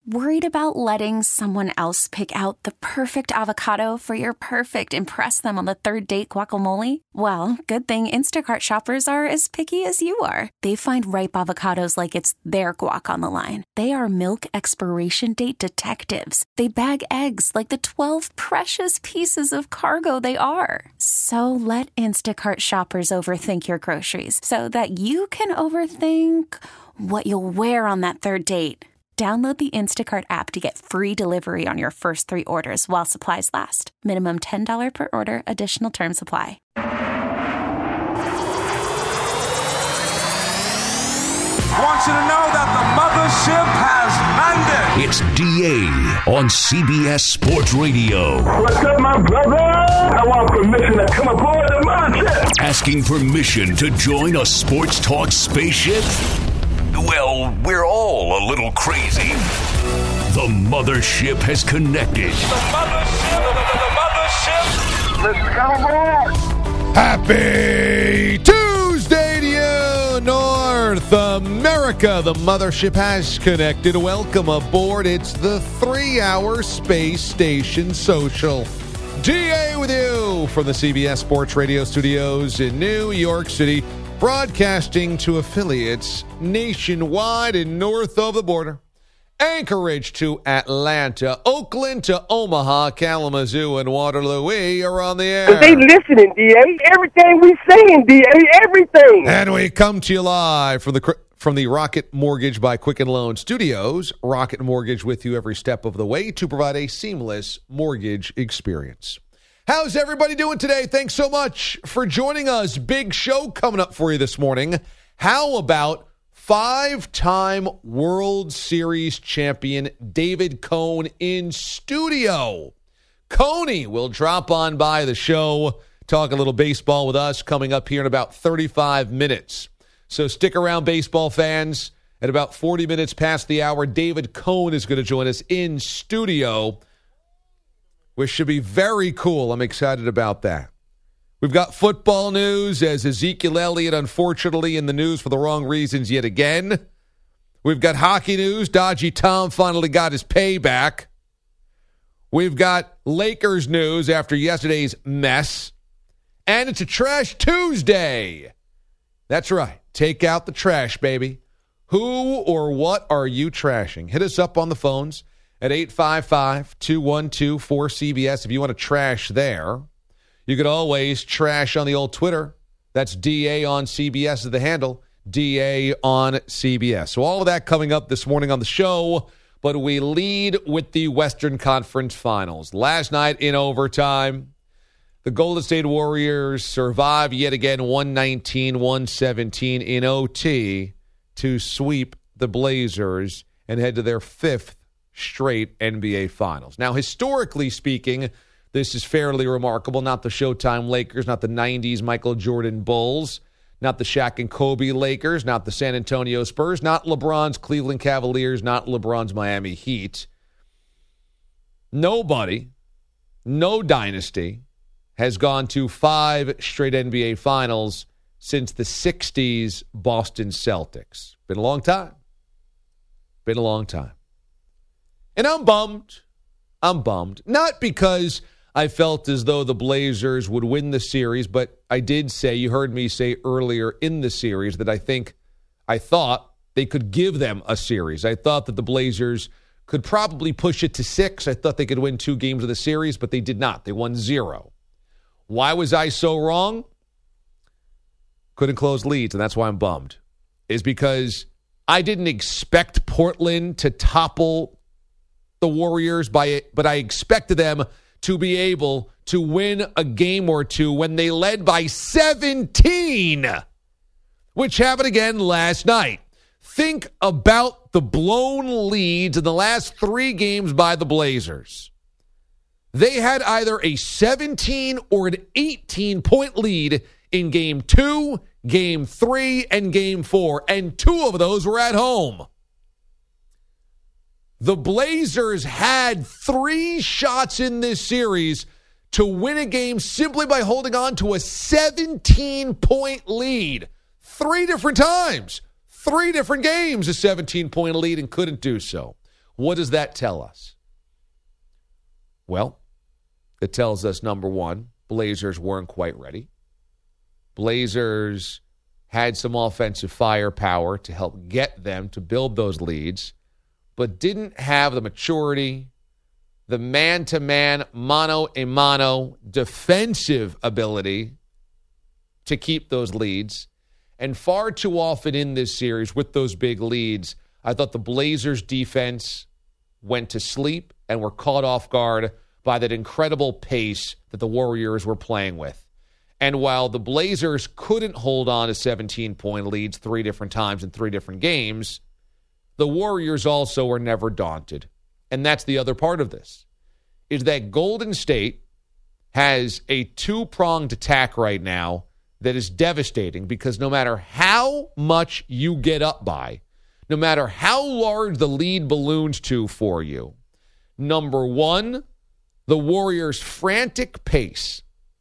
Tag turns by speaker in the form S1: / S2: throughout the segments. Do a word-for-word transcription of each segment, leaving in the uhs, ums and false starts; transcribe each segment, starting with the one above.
S1: Worried about letting someone else pick out the perfect avocado for your perfect impress them on the third date guacamole? Well, good thing Instacart shoppers are as picky as you are. They find ripe avocados like it's their guac on the line. They are milk expiration date detectives. They bag eggs like the twelve precious pieces of cargo they are. So let Instacart shoppers overthink your groceries so that you can overthink what you'll wear on that third date. Download the Instacart app to get free delivery on your first three orders while supplies last. Minimum ten dollars per order. Additional terms apply.
S2: I want you to know that the mothership has landed.
S3: It's D A on C B S Sports Radio.
S4: What's up, my brother? I want permission to come aboard the mothership.
S3: Asking permission to join a sports talk spaceship? Well, we're all a little crazy. The mothership has connected.
S2: The mothership, the, the, the mothership.
S4: Let's come aboard.
S5: Happy Tuesday to you, North America. The mothership has connected. Welcome aboard. It's the three-hour Space Station Social. D A with you from the C B S Sports Radio studios in New York City. Broadcasting to affiliates nationwide and north of the border. Anchorage to Atlanta, Oakland to Omaha, Kalamazoo, and Waterloo. We are on the air.
S4: They listening, D A. Everything we saying, D A. Everything.
S5: And we come to you live from the from the Rocket Mortgage by Quicken Loan Studios. Rocket Mortgage with you every step of the way to provide a seamless mortgage experience. How's everybody doing today? Thanks so much for joining us. Big show coming up for you this morning. How about five-time World Series champion David Cone in studio? Coney will drop on by the show, talk a little baseball with us coming up here in about thirty-five minutes. So stick around, baseball fans. At about forty minutes past the hour, David Cone is going to join us in studio, which should be very cool. I'm excited about that. We've got football news as Ezekiel Elliott, unfortunately, in the news for the wrong reasons yet again. We've got hockey news. Dodgy Tom finally got his payback. We've got Lakers news after yesterday's mess. And it's a Trash Tuesday. That's right. Take out the trash, baby. Who or what are you trashing? Hit us up on the phones at eight five five, two one two, four C B S if you want to trash there. You could always trash on the old Twitter. That's D A on C B S is the handle. D A on C B S. So all of that coming up this morning on the show, but we lead with the Western Conference Finals. Last night in overtime, the Golden State Warriors survive yet again one nineteen, one seventeen in O T to sweep the Blazers and head to their fifth straight N B A Finals. Now, historically speaking, this is fairly remarkable. Not the Showtime Lakers, not the nineties Michael Jordan Bulls, not the Shaq and Kobe Lakers, not the San Antonio Spurs, not LeBron's Cleveland Cavaliers, not LeBron's Miami Heat. Nobody, no dynasty, has gone to five straight N B A Finals since the sixties Boston Celtics. Been a long time. Been a long time. And I'm bummed. I'm bummed. Not because I felt as though the Blazers would win the series, but I did say, you heard me say earlier in the series that I think, I thought they could give them a series. I thought that the Blazers could probably push it to six. I thought they could win two games of the series, but they did not. They won zero. Why was I so wrong? Couldn't close leads, and that's why I'm bummed. Is because I didn't expect Portland to topple the Warriors by it, but I expected them to be able to win a game or two when they led by seventeen, which happened again last night. Think about the blown leads in the last three games by the Blazers. They had either a seventeen or an eighteen-point lead in game two, game three, and game four, and two of those were at home. The Blazers had three shots in this series to win a game simply by holding on to a seventeen-point lead. Three different times. Three different games, a seventeen-point lead, and couldn't do so. What does that tell us? Well, it tells us, number one, Blazers weren't quite ready. Blazers had some offensive firepower to help get them to build those leads, but didn't have the maturity, the man-to-man, mano-a-mano defensive ability to keep those leads. And far too often in this series with those big leads, I thought the Blazers' defense went to sleep and were caught off guard by that incredible pace that the Warriors were playing with. And while the Blazers couldn't hold on to seventeen-point leads three different times in three different games, the Warriors also were never daunted. And that's the other part of this, is that Golden State has a two-pronged attack right now that is devastating, because no matter how much you get up by, no matter how large the lead balloons to for you, number one, the Warriors' frantic pace.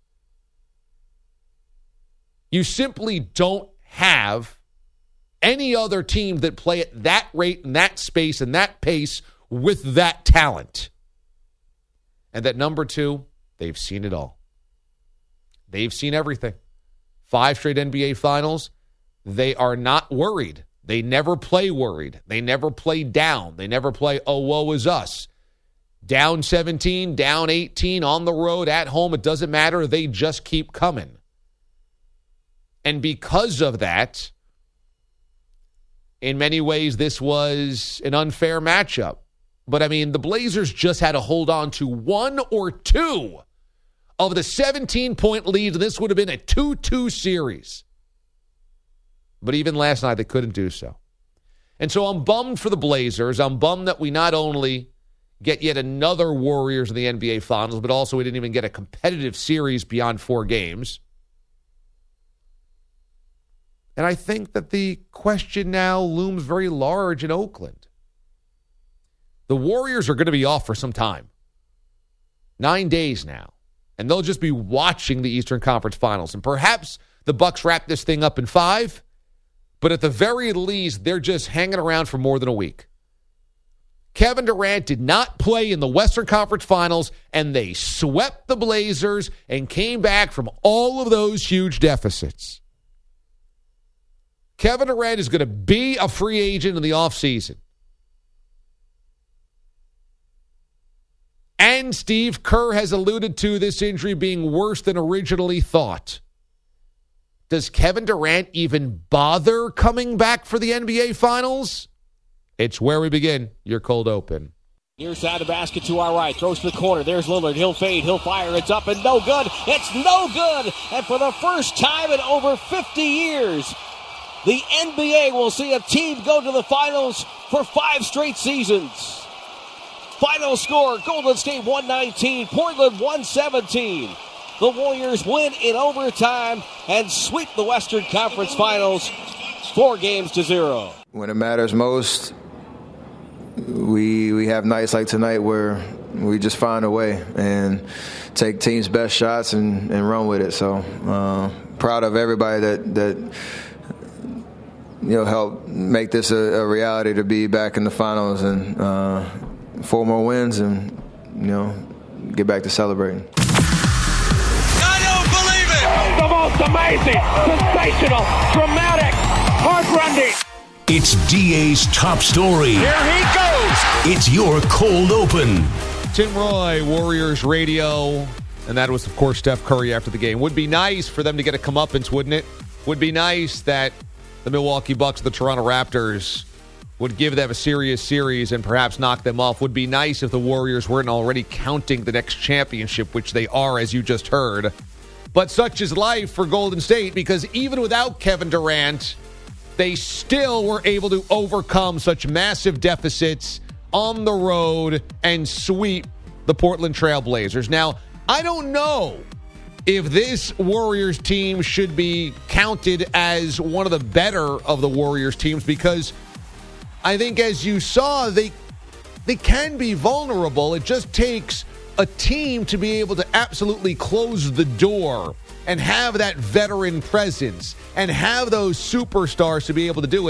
S5: You simply don't have any other team that play at that rate and that space and that pace with that talent. And that number two, they've seen it all. They've seen everything. Five straight N B A finals. They are not worried. They never play worried. They never play down. They never play, oh, woe is us. Down seventeen, down eighteen, on the road, at home, it doesn't matter. They just keep coming. And because of that, in many ways, this was an unfair matchup. But, I mean, the Blazers just had to hold on to one or two of the seventeen-point leads, and this would have been a two two series. But even last night, they couldn't do so. And so I'm bummed for the Blazers. I'm bummed that we not only get yet another Warriors in the N B A Finals, but also we didn't even get a competitive series beyond four games. And I think that the question now looms very large in Oakland. The Warriors are going to be off for some time. Nine days now. And they'll just be watching the Eastern Conference Finals. And perhaps the Bucks wrap this thing up in five. But at the very least, they're just hanging around for more than a week. Kevin Durant did not play in the Western Conference Finals, and they swept the Blazers and came back from all of those huge deficits. Kevin Durant is going to be a free agent in the offseason. And Steve Kerr has alluded to this injury being worse than originally thought. Does Kevin Durant even bother coming back for the N B A Finals? It's where we begin. Your cold open.
S6: Near side of basket to our right. Throws to the corner. There's Lillard. He'll fade. He'll fire. It's up and no good. It's no good. And for the first time in over fifty years, the N B A will see a team go to the finals for five straight seasons. Final score, Golden State one nineteen, Portland one seventeen. The Warriors win in overtime and sweep the Western Conference Finals four games to zero.
S7: When it matters most, we we have nights like tonight where we just find a way and take team's best shots and, and run with it. So uh, proud of everybody that that you know helped make this a, a reality to be back in the finals and uh, four more wins and you know get back to celebrating.
S2: I don't believe it!
S4: The most amazing, sensational, dramatic, heart-rending.
S3: It's D A's top story.
S2: Here he goes!
S3: It's your cold open.
S5: Tim Roy, Warriors Radio, and that was, of course, Steph Curry after the game. Would be nice for them to get a comeuppance, wouldn't it? Would be nice that the Milwaukee Bucks, the Toronto Raptors, would give them a serious series and perhaps knock them off. Would be nice if the Warriors weren't already counting the next championship, which they are, as you just heard. But such is life for Golden State, because even without Kevin Durant, they still were able to overcome such massive deficits on the road and sweep the Portland Trail Blazers. Now, I don't know if this Warriors team should be counted as one of the better of the Warriors teams, because I think, as you saw, they they can be vulnerable. It just takes a team to be able to absolutely close the door and have that veteran presence and have those superstars to be able to do it.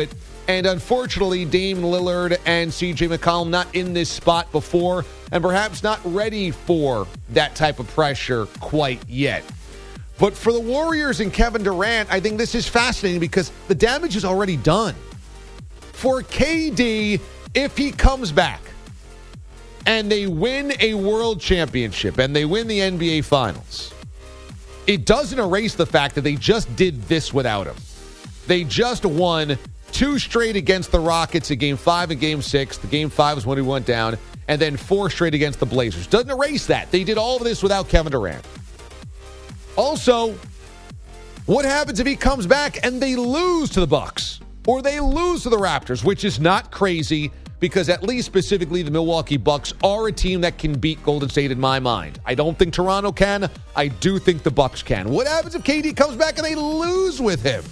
S5: And unfortunately, Dame Lillard and C J McCollum not in this spot before and perhaps not ready for that type of pressure quite yet. But for the Warriors and Kevin Durant, I think this is fascinating because the damage is already done. For K D, if he comes back and they win a world championship and they win the N B A Finals, it doesn't erase the fact that they just did this without him. They just won two straight against the Rockets in Game five and Game six. The Game five was when he went down. And then four straight against the Blazers. Doesn't erase that. They did all of this without Kevin Durant. Also, what happens if he comes back and they lose to the Bucks? Or they lose to the Raptors, which is not crazy because at least specifically the Milwaukee Bucks are a team that can beat Golden State in my mind. I don't think Toronto can. I do think the Bucks can. What happens if K D comes back and they lose with him?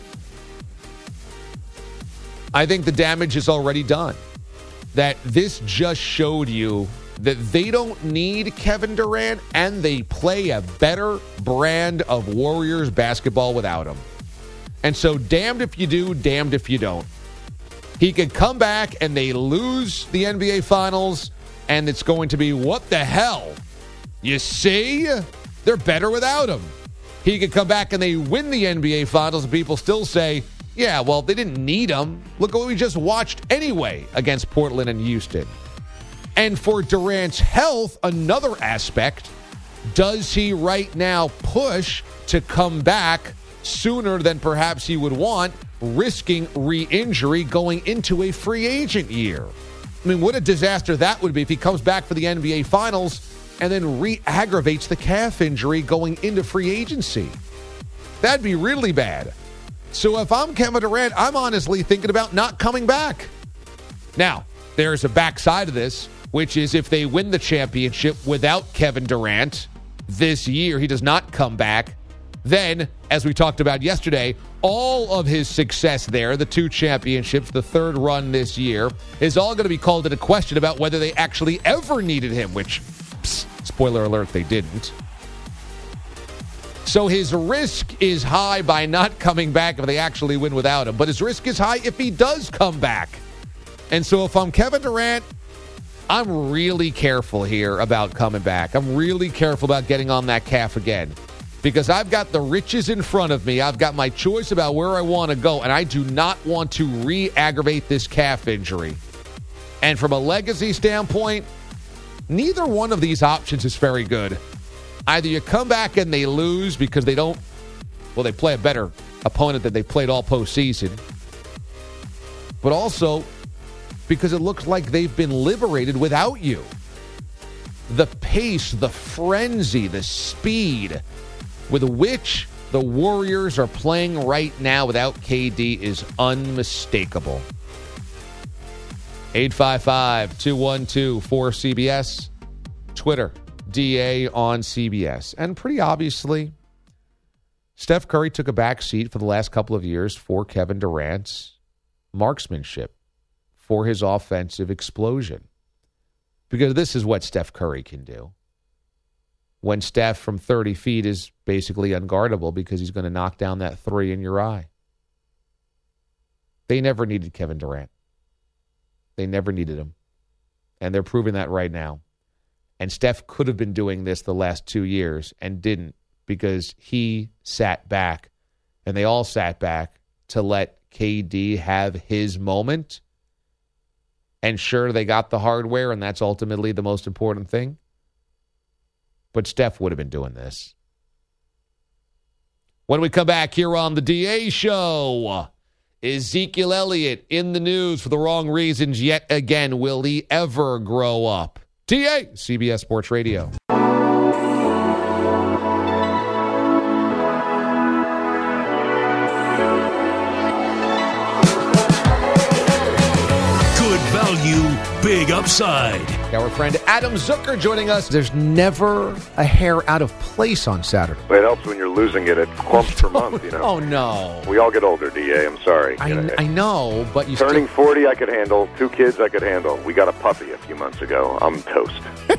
S5: I think the damage is already done. That this just showed you that they don't need Kevin Durant and they play a better brand of Warriors basketball without him. And so damned if you do, damned if you don't. He could come back and they lose the N B A Finals and it's going to be, what the hell? You see? They're better without him. He could come back and they win the N B A Finals and people still say, yeah, well, they didn't need him. Look at what we just watched anyway against Portland and Houston. And for Durant's health, another aspect, does he right now push to come back sooner than perhaps he would want, risking re-injury going into a free agent year? I mean, what a disaster that would be if he comes back for the N B A Finals and then re-aggravates the calf injury going into free agency. That'd be really bad. So if I'm Kevin Durant, I'm honestly thinking about not coming back. Now, there's a backside of this, which is if they win the championship without Kevin Durant this year, he does not come back. Then, as we talked about yesterday, all of his success there, the two championships, the third run this year, is all going to be called into question about whether they actually ever needed him, which, psst, spoiler alert, they didn't. So his risk is high by not coming back if they actually win without him. But his risk is high if he does come back. And so if I'm Kevin Durant, I'm really careful here about coming back. I'm really careful about getting on that calf again. Because I've got the riches in front of me. I've got my choice about where I want to go. And I do not want to re-aggravate this calf injury. And from a legacy standpoint, neither one of these options is very good. Either you come back and they lose because they don't, well, they play a better opponent than they played all postseason. But also because it looks like they've been liberated without you. The pace, the frenzy, the speed with which the Warriors are playing right now without K D is unmistakable. eight five five, two one two, four C B S. Twitter. D A on C B S. And pretty obviously, Steph Curry took a back seat for the last couple of years for Kevin Durant's marksmanship, for his offensive explosion. Because this is what Steph Curry can do. When Steph from thirty feet is basically unguardable because he's going to knock down that three in your eye. They never needed Kevin Durant. They never needed him. And they're proving that right now. And Steph could have been doing this the last two years and didn't because he sat back and they all sat back to let K D have his moment. And sure, they got the hardware, and that's ultimately the most important thing. But Steph would have been doing this. When we come back here on the D A Show, Ezekiel Elliott in the news for the wrong reasons yet again. Will he ever grow up? D A, C B S Sports Radio.
S3: Good value, big upside.
S5: Our friend Adam Zucker joining us. There's never a hair out of place on Saturday.
S8: It helps when you're losing it at clumps per month, you know.
S5: Oh, no.
S8: We all get older, D A. I'm sorry.
S5: I,
S8: You know,
S5: I know, but you
S8: Turning
S5: still...
S8: forty, I could handle. Two kids, I could handle. We got a puppy a few months ago. I'm toast.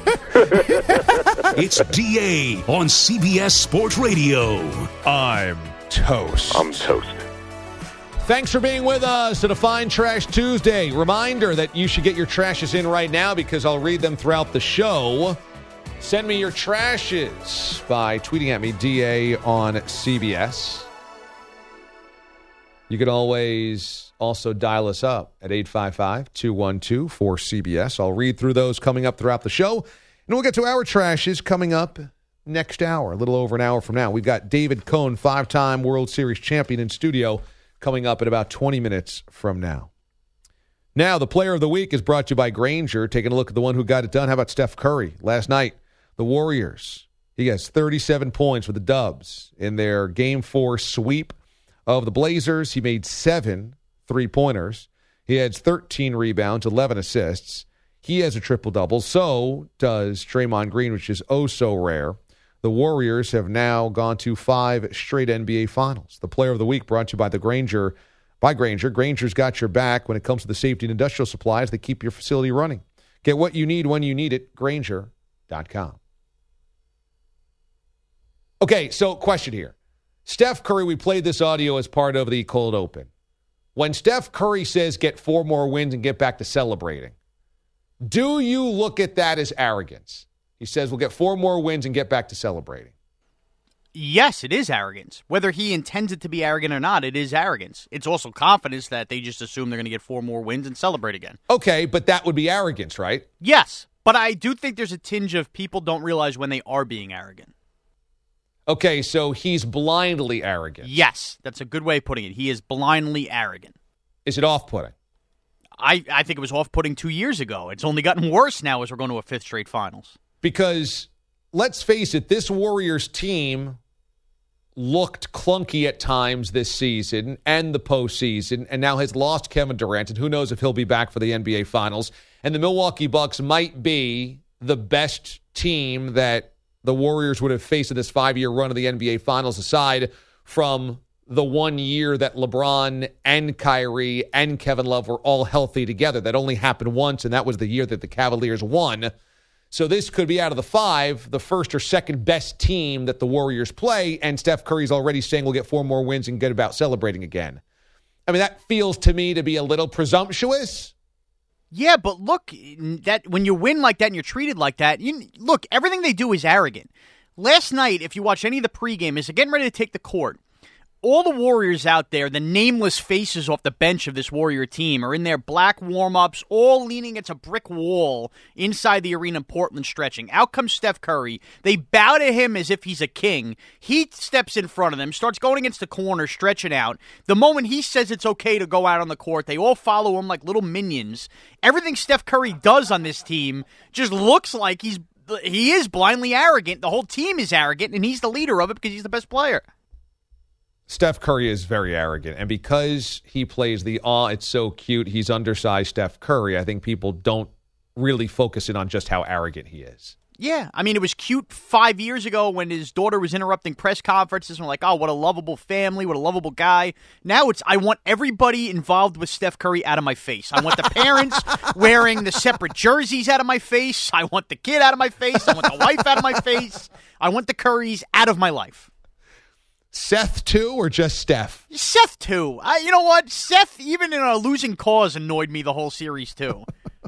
S3: It's D A on C B S Sports Radio.
S5: I'm toast.
S8: I'm toast.
S5: Thanks for being with us to Define Trash Tuesday. Reminder that you should get your trashes in right now because I'll read them throughout the show. Send me your trashes by tweeting at me, D A on C B S. You can always also dial us up at eight five five, two one two, four C B S. I'll read through those coming up throughout the show. And we'll get to our trashes coming up next hour, a little over an hour from now. We've got David Cohn, five-time World Series champion, in studio coming up in about twenty minutes from now. Now, the player of the week is brought to you by Grainger. Taking a look at the one who got it done. How about Steph Curry? Last night, the Warriors, he has thirty-seven points with the Dubs in their Game four sweep of the Blazers. He made seven three-pointers. He has thirteen rebounds, eleven assists. He has a triple-double. So does Draymond Green, which is oh so rare. The Warriors have now gone to five straight N B A Finals. The Player of the Week brought to you by the Grainger, by Grainger. Grainger's got your back when it comes to the safety and industrial supplies that keep your facility running. Get what you need when you need it. Grainger dot com. Okay, so question here. Steph Curry, we played this audio as part of the cold open. When Steph Curry says get four more wins and get back to celebrating, do you look at that as arrogance? He says we'll get four more wins and get back to celebrating.
S9: Yes, it is arrogance. Whether he intends it to be arrogant or not, it is arrogance. It's also confidence that they just assume they're going to get four more wins and celebrate again.
S5: Okay, but that would be arrogance, right?
S9: Yes, but I do think there's a tinge of people don't realize when they are being arrogant.
S5: Okay, so he's blindly arrogant.
S9: Yes, that's a good way of putting it. He is blindly arrogant.
S5: Is it off-putting?
S9: I, I think it was off-putting two years ago. It's only gotten worse now as we're going to a fifth straight finals.
S5: Because, let's face it, this Warriors team looked clunky at times this season and the postseason, and now has lost Kevin Durant, and who knows if he'll be back for the N B A Finals. And the Milwaukee Bucks might be the best team that the Warriors would have faced in this five-year run of the N B A Finals, aside from the one year that LeBron and Kyrie and Kevin Love were all healthy together. That only happened once, and that was the year that the Cavaliers won. So this could be out of the five, the first or second best team that the Warriors play, and Steph Curry's already saying we'll get four more wins and get about celebrating again. I mean, that feels to me to be a little presumptuous.
S9: Yeah, but look, that when you win like that and you're treated like that, you, look, everything they do is arrogant. Last night, if you watch any of the pregame, as they're getting ready to take the court, all the Warriors out there, the nameless faces off the bench of this Warrior team, are in their black warm-ups, all leaning against a brick wall inside the arena in Portland stretching. Out comes Steph Curry. They bow to him as if he's a king. He steps in front of them, starts going against the corner, stretching out. The moment he says it's okay to go out on the court, they all follow him like little minions. Everything Steph Curry does on this team just looks like he's he is blindly arrogant. The whole team is arrogant, and he's the leader of it because he's the best player.
S5: Steph Curry is very arrogant, and because he plays the aw, it's so cute, he's undersized Steph Curry, I think people don't really focus in on just how arrogant he is.
S9: Yeah, I mean, it was cute five years ago when his daughter was interrupting press conferences and we're like, oh, what a lovable family, what a lovable guy. Now it's, I want everybody involved with Steph Curry out of my face. I want the parents wearing the separate jerseys out of my face. I want the kid out of my face. I want the wife out of my face. I want the Currys out of my life.
S5: Seth, too, or just Steph?
S9: Seth, too. I, you know what? Seth, even in a losing cause, annoyed me the whole series, too.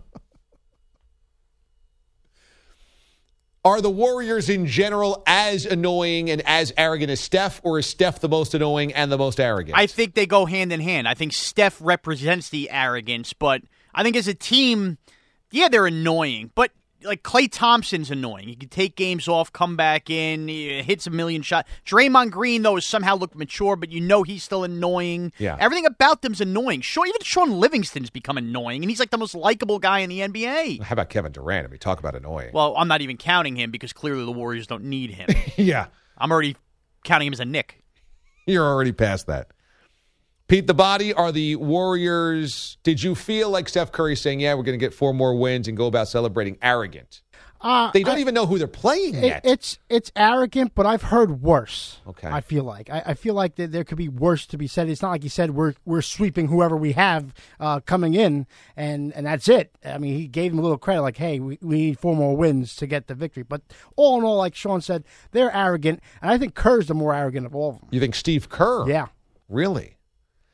S5: Are the Warriors in general as annoying and as arrogant as Steph, or is Steph the most annoying and the most arrogant?
S9: I think they go hand in hand. I think Steph represents the arrogance, but I think as a team, yeah, they're annoying, but like Klay Thompson's annoying. He can take games off, come back in, he hits a million shots. Draymond Green, though, has somehow looked mature, but you know he's still annoying.
S5: Yeah.
S9: Everything about them's annoying. Sure, even Sean Livingston's become annoying, and he's like the most likable guy in the N B A.
S5: How about Kevin Durant? I mean, talk about annoying.
S9: Well, I'm not even counting him because clearly the Warriors don't need him.
S5: Yeah.
S9: I'm already counting him as a Knick.
S5: You're already past that. Pete the Body, are the Warriors, did you feel like Steph Curry saying, yeah, we're going to get four more wins and go about celebrating arrogant?
S10: Uh,
S5: they don't
S10: I,
S5: even know who they're playing
S10: it,
S5: yet.
S10: It's it's arrogant, but I've heard worse.
S5: Okay.
S10: I feel like. I, I feel like that there could be worse to be said. It's not like he said we're we're sweeping whoever we have uh, coming in, and, and that's it. I mean, he gave him a little credit, like, hey, we, we need four more wins to get the victory. But all in all, like Sean said, they're arrogant, and I think Kerr's the more arrogant of all of them.
S5: You think Steve Kerr?
S10: Yeah.
S5: Really?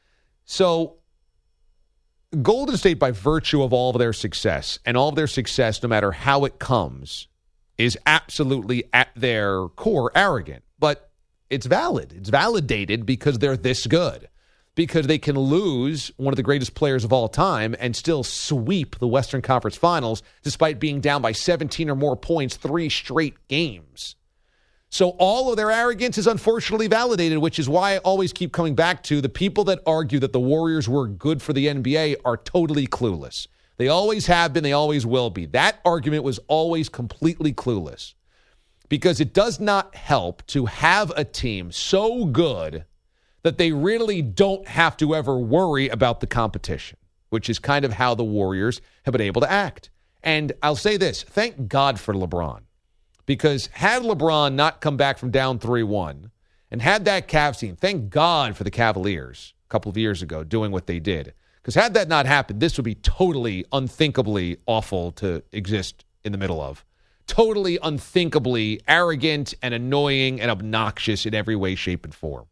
S5: So Golden State, by virtue of all of their success, and all of their success, no matter how it comes, is absolutely at their core arrogant. But it's valid. It's validated because they're this good. Because they can lose one of the greatest players of all time and still sweep the Western Conference Finals despite being down by seventeen or more points three straight games. So all of their arrogance is unfortunately validated, which is why I always keep coming back to the people that argue that the Warriors were good for the N B A are totally clueless. They always have been. They always will be. That argument was always completely clueless because it does not help to have a team so good that they really don't have to ever worry about the competition, which is kind of how the Warriors have been able to act. And I'll say this, thank God for LeBron, because had LeBron not come back from down three one and had that Cavs team, thank God for the Cavaliers a couple of years ago doing what they did, because had that not happened, this would be totally unthinkably awful to exist in the middle of. Totally unthinkably arrogant and annoying and obnoxious in every way, shape, and form.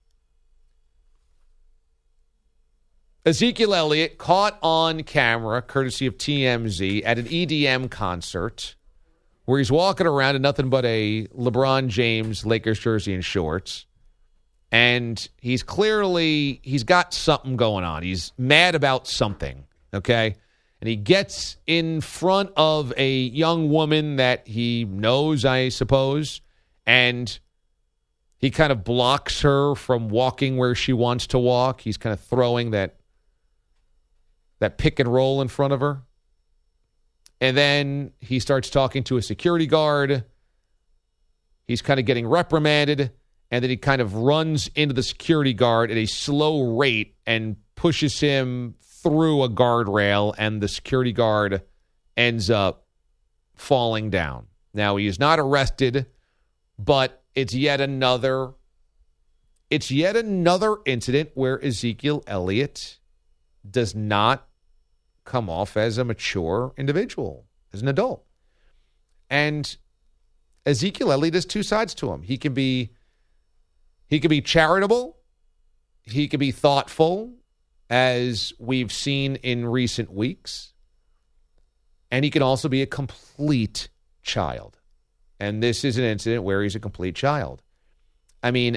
S5: Ezekiel Elliott caught on camera, courtesy of T M Z, at an E D M concert where he's walking around in nothing but a LeBron James Lakers jersey and shorts. And he's clearly, he's got something going on. He's mad about something, okay? And he gets in front of a young woman that he knows, I suppose, and he kind of blocks her from walking where she wants to walk. He's kind of throwing that that pick and roll in front of her. And then he starts talking to a security guard. He's kind of getting reprimanded. And then he kind of runs into the security guard at a slow rate and pushes him through a guardrail. And the security guard ends up falling down. Now, he is not arrested, but it's yet another, it's yet another incident where Ezekiel Elliott does not come off as a mature individual, as an adult. And Ezekiel Elliott has two sides to him. He can be he can be charitable, he can be thoughtful, as we've seen in recent weeks, and he can also be a complete child. And this is an incident where he's a complete child. I mean,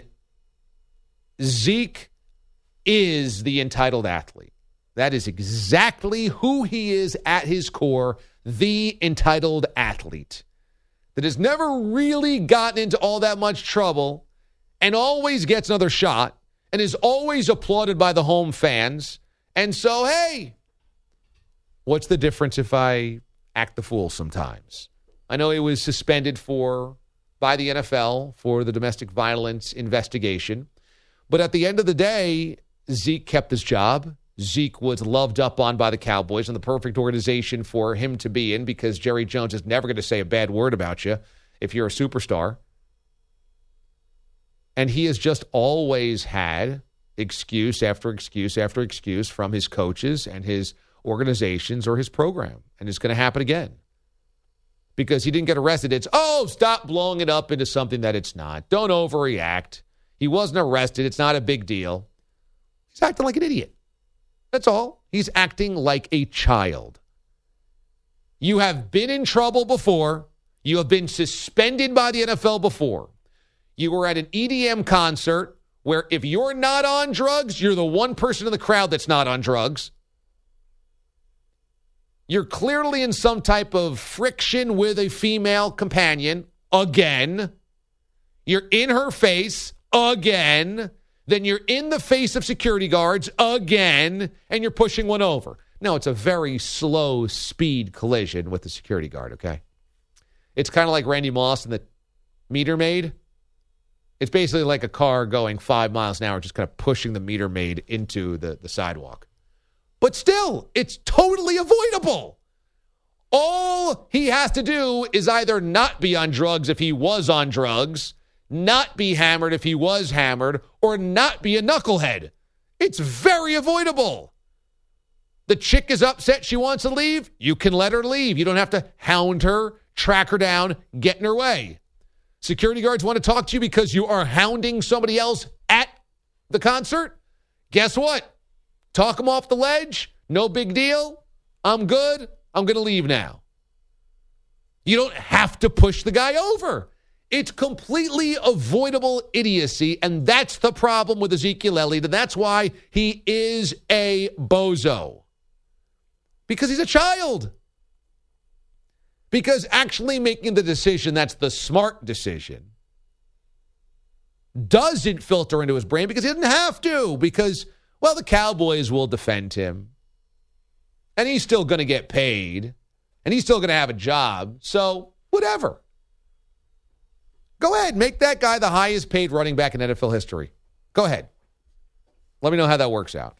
S5: Zeke is the entitled athlete. That is exactly who he is at his core, the entitled athlete that has never really gotten into all that much trouble and always gets another shot and is always applauded by the home fans. And so, hey, what's the difference if I act the fool sometimes? I know he was suspended for by the N F L for the domestic violence investigation, but at the end of the day, Zeke kept his job. Zeke was loved up on by the Cowboys and the perfect organization for him to be in because Jerry Jones is never going to say a bad word about you if you're a superstar. And he has just always had excuse after excuse after excuse from his coaches and his organizations or his program. And it's going to happen again. Because he didn't get arrested. It's, oh, stop blowing it up into something that it's not. Don't overreact. He wasn't arrested. It's not a big deal. He's acting like an idiot. That's all. He's acting like a child. You have been in trouble before. You have been suspended by the N F L before. You were at an E D M concert where if you're not on drugs, you're the one person in the crowd that's not on drugs. You're clearly in some type of friction with a female companion again. You're in her face again. Then you're in the face of security guards again, and you're pushing one over. No, it's a very slow speed collision with the security guard, okay? It's kind of like Randy Moss and the meter maid. It's basically like a car going five miles an hour, just kind of pushing the meter maid into the, the sidewalk. But still, it's totally avoidable. All he has to do is either not be on drugs if he was on drugs, not be hammered if he was hammered, or not be a knucklehead. It's very avoidable. The chick is upset she wants to leave. You can let her leave. You don't have to hound her, track her down, get in her way. Security guards want to talk to you because you are hounding somebody else at the concert. Guess what? Talk him off the ledge. No big deal. I'm good. I'm going to leave now. You don't have to push the guy over. It's completely avoidable idiocy, and that's the problem with Ezekiel Elliott, and that's why he is a bozo. Because he's a child. Because actually making the decision that's the smart decision doesn't filter into his brain because he didn't have to. Because, well, the Cowboys will defend him. And he's still going to get paid. And he's still going to have a job. So, whatever. Go ahead. Make that guy the highest paid running back in N F L history. Go ahead. Let me know how that works out.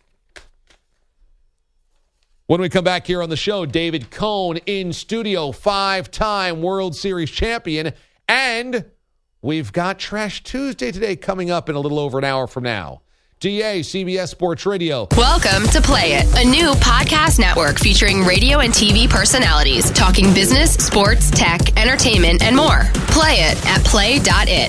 S5: When we come back here on the show, David Cone in studio, five-time World Series champion. And we've got Trash Tuesday today coming up in a little over an hour from now. D A, C B S Sports Radio.
S11: Welcome to Play It, a new podcast network featuring radio and T V personalities talking business, sports, tech, entertainment, and more. Play it at play dot it.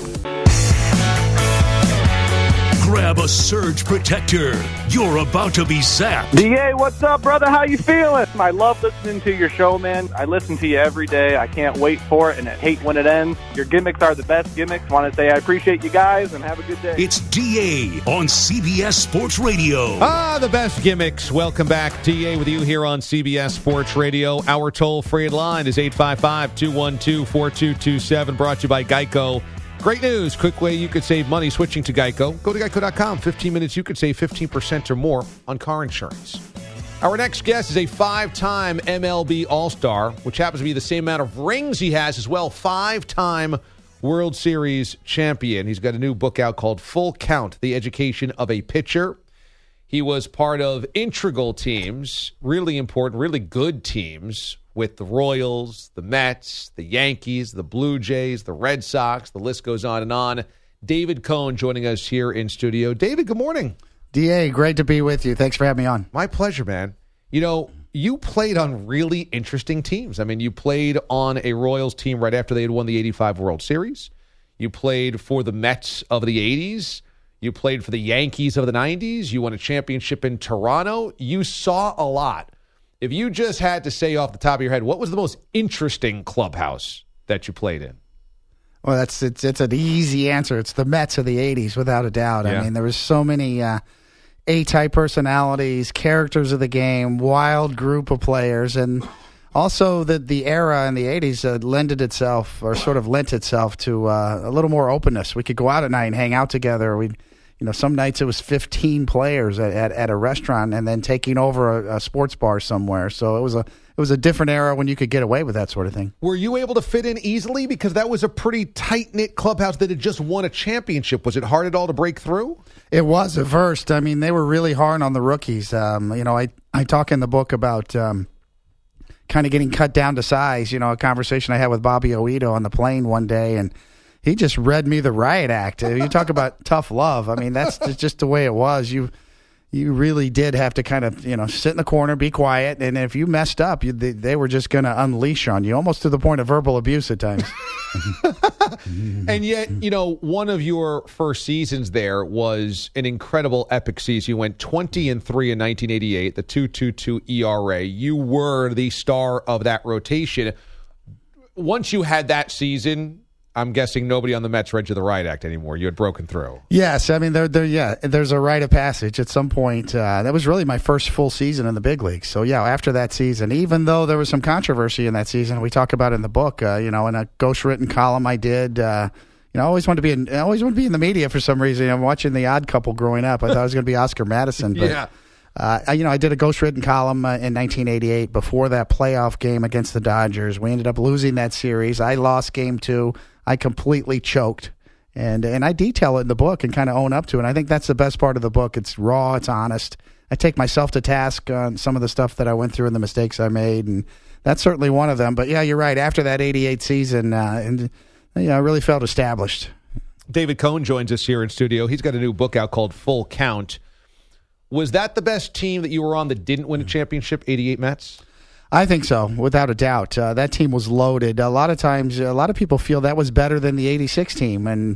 S3: Grab a surge protector. You're about to be zapped.
S12: D A, what's up, brother? How you feeling? I love listening to your show, man. I listen to you every day. I can't wait for it, and I hate when it ends. Your gimmicks are the best gimmicks. Want to say I appreciate you guys, and have a good day.
S3: It's D A on C B S Sports Radio.
S5: Ah, the best gimmicks. Welcome back. D A with you here on C B S Sports Radio. Our toll-free line is eight five five, two one two, four two two seven, brought to you by Geico. Great news. Quick way you could save money switching to Geico. Go to geico dot com. fifteen minutes, you could save fifteen percent or more on car insurance. Our next guest is a five-time M L B All-Star, which happens to be the same amount of rings he has as well. Five-time World Series champion. He's got a new book out called Full Count, The Education of a Pitcher. He was part of integral teams, really important, really good teams, with the Royals, the Mets, the Yankees, the Blue Jays, the Red Sox. The list goes on and on. David Cone joining us here in studio. David, good morning.
S13: D A, great to be with you. Thanks for having me on.
S5: My pleasure, man. You know, you played on really interesting teams. I mean, you played on a Royals team right after they had won the eighty-five World Series. You played for the Mets of the eighties. You played for the Yankees of the nineties. You won a championship in Toronto. You saw a lot. If you just had to say off the top of your head, what was the most interesting clubhouse that you played in?
S13: Well, that's it's it's an easy answer. It's the Mets of the eighties, without a doubt. Yeah. I mean, there was so many uh, A-type personalities, characters of the game, wild group of players, and also the the era in the eighties uh, lended itself, or sort of lent itself to uh, a little more openness. We could go out at night and hang out together. We'd You know, some nights it was fifteen players at, at, at a restaurant and then taking over a, a sports bar somewhere. So it was a it was a different era when you could get away with that sort of thing.
S5: Were you able to fit in easily? Because that was a pretty tight-knit clubhouse that had just won a championship. Was it hard at all to break through?
S13: It was at first. I mean, they were really hard on the rookies. Um, you know, I, I talk in the book about um, kind of getting cut down to size. You know, a conversation I had with Bobby Oedo on the plane one day, and he just read me the riot act. You talk about tough love. I mean, that's just the way it was. You you really did have to kind of, you know, sit in the corner, be quiet, and if you messed up, you, they, they were just going to unleash on you, almost to the point of verbal abuse at times.
S5: And yet, you know, one of your first seasons there was an incredible epic season. You went twenty and three in nineteen eighty-eight, the two point two two E R A. You were the star of that rotation. Once you had that season, I'm guessing nobody on the Mets read you the riot act anymore. You had broken through.
S13: Yes, I mean, there, there, yeah, there's a rite of passage at some point. Uh, that was really my first full season in the big leagues. So, yeah, after that season, even though there was some controversy in that season, we talk about it in the book, uh, you know, in a ghostwritten column I did. Uh, you know, I always wanted to be in, I always wanted to be in the media for some reason. I'm watching The Odd Couple growing up. I thought I was going to be Oscar Madison. But,
S5: yeah.
S13: Uh, I, you know, I did a ghostwritten column uh, in nineteen eighty-eight before that playoff game against the Dodgers. We ended up losing that series. I lost game two. I completely choked, and and I detail it in the book and kind of own up to it. And I think that's the best part of the book. It's raw, it's honest. I take myself to task on some of the stuff that I went through and the mistakes I made, and that's certainly one of them. But yeah, you're right. After that eighty-eight season, uh, and you know, I really felt established.
S5: David Cone joins us here in studio. He's got a new book out called Full Count. Was that the best team that you were on that didn't win a championship, eighty-eight Mets?
S13: I think so, without a doubt. Uh, that team was loaded. A lot of times, a lot of people feel that was better than the eighty-six team. And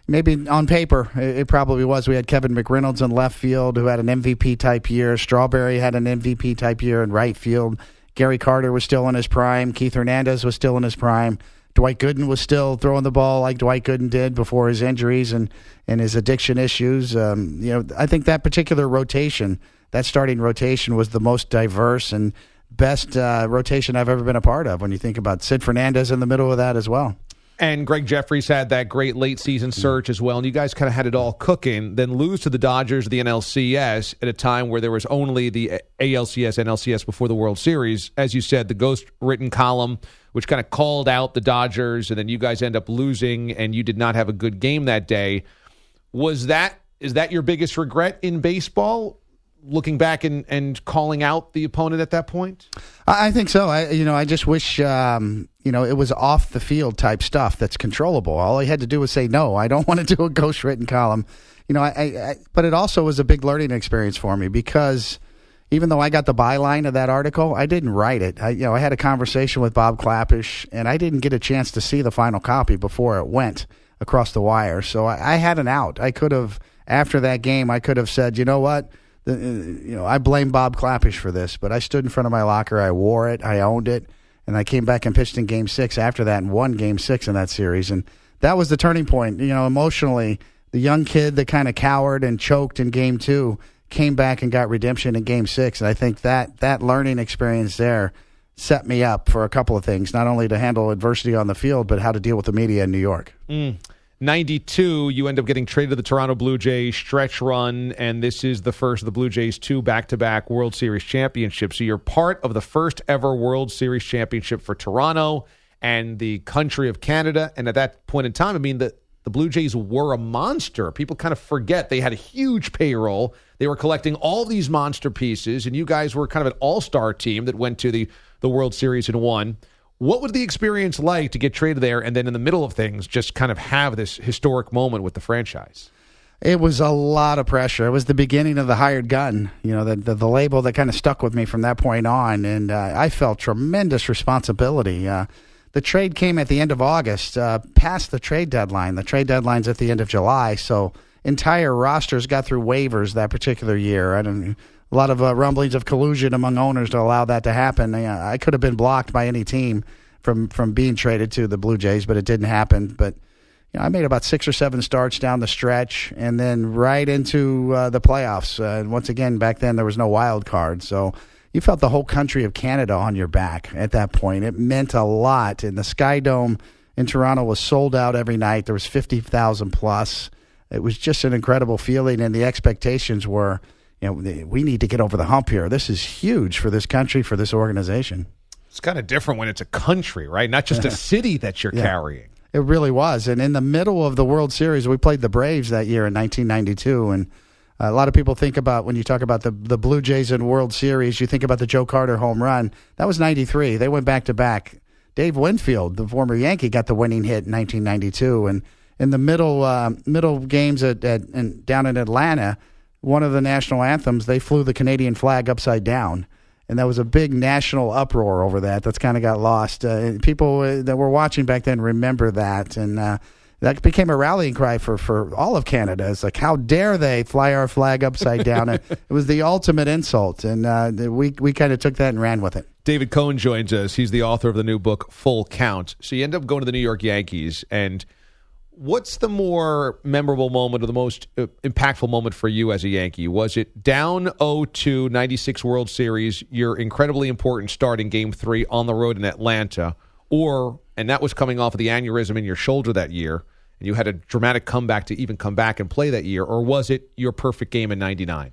S13: maybe on paper, it, it probably was. We had Kevin McReynolds in left field who had an M V P-type year. Strawberry had an M V P-type year in right field. Gary Carter was still in his prime. Keith Hernandez was still in his prime. Dwight Gooden was still throwing the ball like Dwight Gooden did before his injuries and, and his addiction issues. Um, you know, I think that particular rotation, that starting rotation, was the most diverse and best uh, rotation I've ever been a part of when you think about Sid Fernandez in the middle of that as well.
S5: And Greg Jeffries had that great late-season surge as well, and you guys kind of had it all cooking, then lose to the Dodgers of the N L C S at a time where there was only the A L C S, N L C S before the World Series. As you said, the ghost-written column, which kind of called out the Dodgers, and then you guys end up losing, and you did not have a good game that day. Was that is that your biggest regret in baseball, looking back and, and calling out the opponent at that point?
S13: I think so. I you know I just wish um, you know it was off the field type stuff that's controllable. All I had to do was say no. I don't want to do a ghost written column. You know, I, I but it also was a big learning experience for me because even though I got the byline of that article, I didn't write it. I you know I had a conversation with Bob Klapisch, and I didn't get a chance to see the final copy before it went across the wire. So I, I had an out. I could have after that game. I could have said, you know what. The, you know, I blame Bob Klapisch for this, but I stood in front of my locker, I wore it, I owned it, and I came back and pitched in Game Six after that and won Game Six in that series, and that was the turning point. You know, emotionally, the young kid that kind of cowered and choked in Game Two came back and got redemption in Game Six, and I think that that learning experience there set me up for a couple of things, not only to handle adversity on the field, but how to deal with the media in New York.
S5: Mm. ninety-two, you end up getting traded to the Toronto Blue Jays, stretch run, and this is the first of the Blue Jays' two back-to-back World Series championships. So you're part of the first ever World Series championship for Toronto and the country of Canada. And at that point in time, I mean, the, the Blue Jays were a monster. People kind of forget they had a huge payroll. They were collecting all these monster pieces, and you guys were kind of an all-star team that went to the, the World Series and won. What was the experience like to get traded there and then in the middle of things just kind of have this historic moment with the franchise?
S13: It was a lot of pressure. It was the beginning of the hired gun, you know, the the, the label that kind of stuck with me from that point on, and uh, I felt tremendous responsibility. Uh, the trade came at the end of August, uh, past the trade deadline. The trade deadline's at the end of July, so entire rosters got through waivers that particular year. I don't A lot of uh, rumblings of collusion among owners to allow that to happen. Uh, I could have been blocked by any team from, from being traded to the Blue Jays, but it didn't happen. But you know, I made about six or seven starts down the stretch, and then right into uh, the playoffs. Uh, and once again, back then there was no wild card, so you felt the whole country of Canada on your back at that point. It meant a lot, and the Sky Dome in Toronto was sold out every night. There was fifty thousand plus. It was just an incredible feeling, and the expectations were, you know, we need to get over the hump here. This is huge for this country, for this organization.
S5: It's kind of different when it's a country, right? Not just a city that you're yeah. carrying.
S13: It really was. And in the middle of the World Series, we played the Braves that year in nineteen ninety-two. And a lot of people think about, when you talk about the, the Blue Jays in World Series, you think about the Joe Carter home run. That was ninety-three. They went back-to-back. Dave Winfield, the former Yankee, got the winning hit in nineteen ninety-two. And in the middle uh, middle games at, at in, down in Atlanta, one of the national anthems, they flew the Canadian flag upside down. And there was a big national uproar over that. That's kind of got lost. Uh, people uh, that were watching back then remember that. And uh, that became a rallying cry for, for all of Canada. It's like, how dare they fly our flag upside down? And it was the ultimate insult. And uh, we, we kind of took that and ran with it.
S5: David Cohn joins us. He's the author of the new book, Full Count. So you end up going to the New York Yankees, and what's the more memorable moment or the most uh, impactful moment for you as a Yankee? Was it down oh two, ninety-six World Series, your incredibly important start in Game three on the road in Atlanta, or, and that was coming off of the aneurysm in your shoulder that year, and you had a dramatic comeback to even come back and play that year, or was it your perfect game in ninety-nine?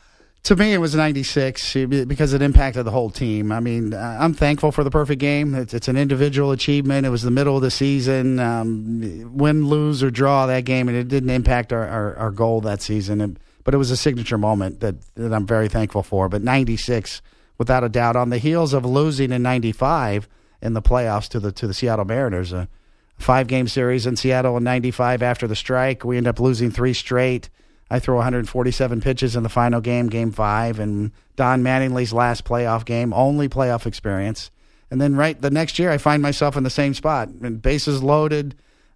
S13: To me, it was ninety-six because it impacted the whole team. I mean, I'm thankful for the perfect game. It's, it's an individual achievement. It was the middle of the season. Um, win, lose, or draw that game, and it didn't impact our, our, our goal that season. It, but it was a signature moment that, that I'm very thankful for. But ninety-six, without a doubt, on the heels of losing in ninety-five in the playoffs to the to the Seattle Mariners, a five-game series in Seattle in ninety-five after the strike. We end up losing three straight. I throw one hundred forty-seven pitches in the final game, game five, and Don Mattingly's last playoff game, only playoff experience. And then right the next year, I find myself in the same spot. And bases loaded,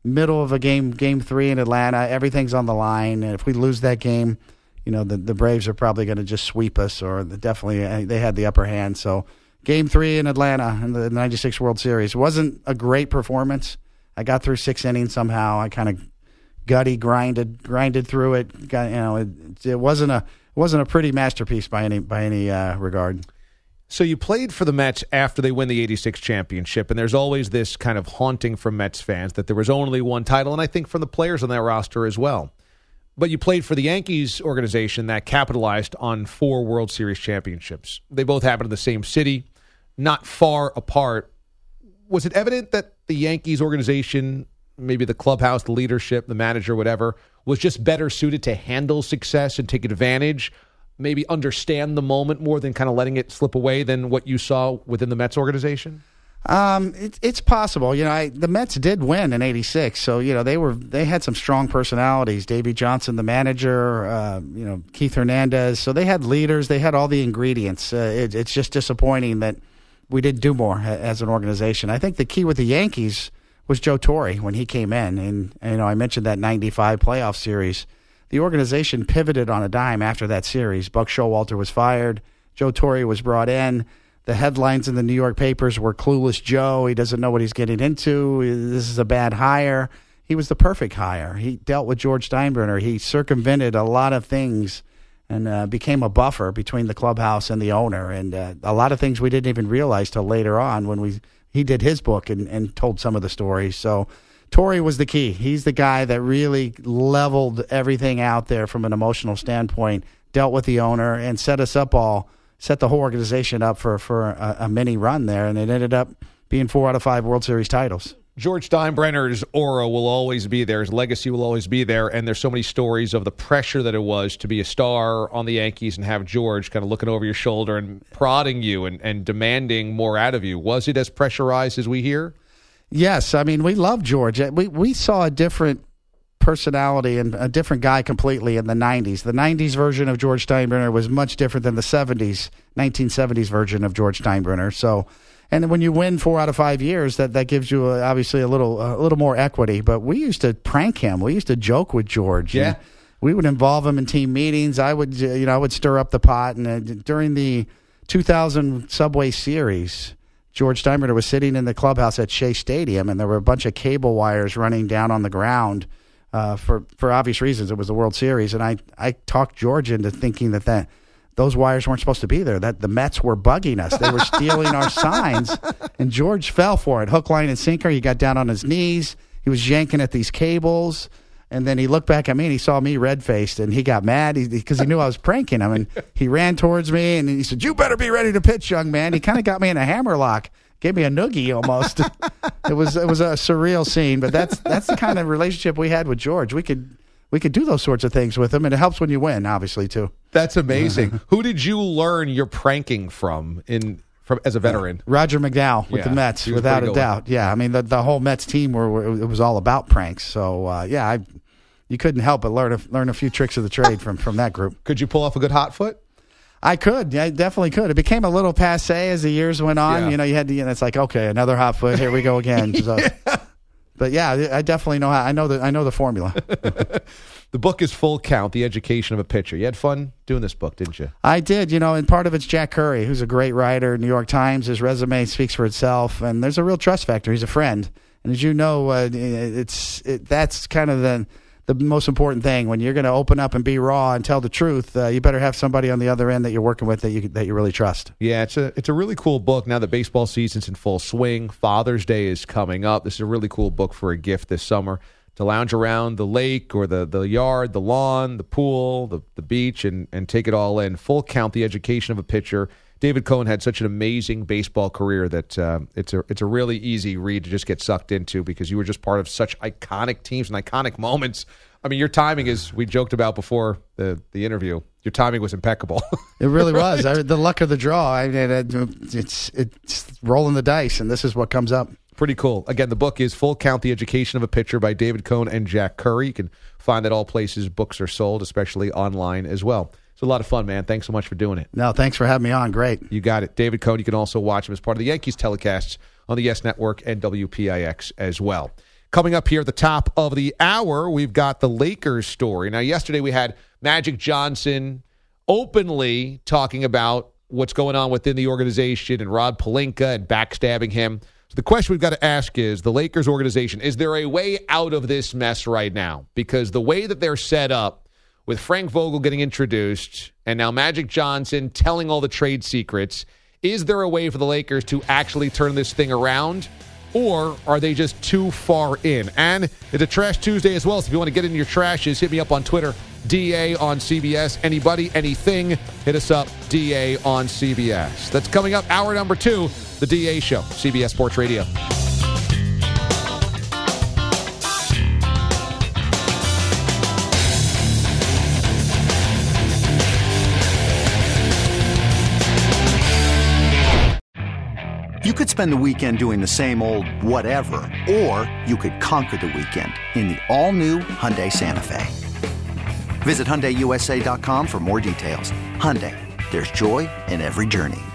S13: middle of a game, game three in Atlanta. Everything's on the line. And if we lose that game, you know, the, the Braves are probably going to just sweep us, or the, definitely they had the upper hand. So game three in Atlanta in the ninety-six World Series. It wasn't a great performance. I got through six innings somehow. I kind of gutty grinded grinded through it. Got, you know, it, it wasn't a it wasn't a pretty masterpiece by any by any uh, regard.
S5: So you played for the Mets after they win the eighty-six championship, and there's always this kind of haunting from Mets fans that there was only one title, and I think from the players on that roster as well. But you played for the Yankees organization that capitalized on four World Series championships. They both happened in the same city, not far apart. Was it evident that the Yankees organization, maybe the clubhouse, the leadership, the manager, whatever, was just better suited to handle success and take advantage, maybe understand the moment more than kind of letting it slip away than what you saw within the Mets organization?
S13: Um, it, it's possible. You know, I, the Mets did win in eighty-six, so you know they were they had some strong personalities. Davey Johnson, the manager, uh, you know Keith Hernandez. So they had leaders. They had all the ingredients. Uh, it, it's just disappointing that we didn't do more as an organization. I think the key with the Yankees was Joe Torre when he came in, and, and you know I mentioned that ninety-five playoff series. The organization pivoted on a dime after that series. Buck Showalter was fired. Joe Torre was brought in. The headlines in the New York papers were Clueless Joe. He doesn't know what he's getting into. This is a bad hire. He was the perfect hire. He dealt with George Steinbrenner. He circumvented a lot of things and uh, became a buffer between the clubhouse and the owner. And uh, a lot of things we didn't even realize till later on when we he did his book and, and told some of the stories. So Torre was the key. He's the guy that really leveled everything out there from an emotional standpoint, dealt with the owner, and set us up all, set the whole organization up for, for a, a mini run there, and it ended up being four out of five World Series titles.
S5: George Steinbrenner's aura will always be there. His legacy will always be there, and there's so many stories of the pressure that it was to be a star on the Yankees and have George kind of looking over your shoulder and prodding you and, and demanding more out of you. Was it as pressurized as we hear?
S13: Yes. I mean, we love George. We, we saw a different personality and a different guy completely in the nineties. The nineties version of George Steinbrenner was much different than the seventies, nineteen seventies version of George Steinbrenner. So, and when you win four out of five years, that, that gives you a, obviously a little a little more equity. But we used to prank him. We used to joke with George.
S5: Yeah,
S13: we would involve him in team meetings. I would, you know, I would stir up the pot. And uh, during the two thousand Subway Series, George Steinbrenner was sitting in the clubhouse at Shea Stadium, and there were a bunch of cable wires running down on the ground. Uh, for, for obvious reasons, it was the World Series, and I, I talked George into thinking that, that those wires weren't supposed to be there, that the Mets were bugging us. They were stealing our signs, and George fell for it. Hook, line, and sinker. He got down on his knees. He was yanking at these cables, and then he looked back at me, and he saw me red-faced, and he got mad because he, he knew I was pranking him, and he ran towards me, and he said, "You better be ready to pitch, young man." He kind of got me in a hammerlock. Gave me a noogie almost. it was it was a surreal scene, but that's that's the kind of relationship we had with George. We could we could do those sorts of things with him, and it helps when you win, obviously too.
S5: That's amazing. Who did you learn your pranking from in from as a veteran?
S13: Roger McDowell with
S5: yeah,
S13: the Mets, without a doubt. One. Yeah, I mean the the whole Mets team were, were it was all about pranks. So uh, yeah, I, you couldn't help but learn a, learn a few tricks of the trade from from that group.
S5: Could you pull off a good hot foot?
S13: I could. I definitely could. It became a little passé as the years went on.
S5: Yeah.
S13: You know, you had to, you know, it's like, okay, another hot foot. Here we go again. So,
S5: yeah.
S13: But yeah, I definitely know how, I know the, I know the formula.
S5: The book is Full Count, The Education of a Pitcher. You had fun doing this book, didn't you?
S13: I did, you know, and part of it's Jack Curry, who's a great writer, New York Times. His resume speaks for itself, and there's a real trust factor. He's a friend. And as you know, uh, it's it, that's kind of the the most important thing. When you're going to open up and be raw and tell the truth, uh, you better have somebody on the other end that you're working with that you that you really trust.
S5: Yeah, it's a it's a really cool book. Now that baseball season's in full swing, Father's Day is coming up. This is a really cool book for a gift this summer to lounge around the lake or the, the yard, the lawn, the pool, the, the beach, and, and take it all in. Full Count, The Education of a Pitcher. David Cohn had such an amazing baseball career that uh, it's a it's a really easy read to just get sucked into because you were just part of such iconic teams and iconic moments. I mean, your timing is, we joked about before the, the interview, your timing was impeccable.
S13: It really was. I, the luck of the draw. I mean, it, it's, it's rolling the dice, and this is what comes up.
S5: Pretty cool. Again, the book is Full Count, The Education of a Pitcher by David Cohn and Jack Curry. You can find that all places books are sold, especially online as well. It's a lot of fun, man. Thanks so much for doing it.
S13: No, thanks for having me on. Great.
S5: You got it. David Cohn, you can also watch him as part of the Yankees telecasts on the Yes Network and W P I X as well. Coming up here at the top of the hour, we've got the Lakers story. Now, yesterday we had Magic Johnson openly talking about what's going on within the organization and Rob Pelinka and backstabbing him. So the question we've got to ask is, the Lakers organization, is there a way out of this mess right now? Because the way that they're set up, with Frank Vogel getting introduced and now Magic Johnson telling all the trade secrets, is there a way for the Lakers to actually turn this thing around? Or are they just too far in? And it's a Trash Tuesday as well, so if you want to get into your trashes, hit me up on Twitter, D A on C B S. Anybody, anything, hit us up, D A on C B S. That's coming up, hour number two, The D A Show, C B S Sports Radio.
S14: You could spend the weekend doing the same old whatever, or you could conquer the weekend in the all-new Hyundai Santa Fe. Visit Hyundai U S A dot com for more details. Hyundai, there's joy in every journey.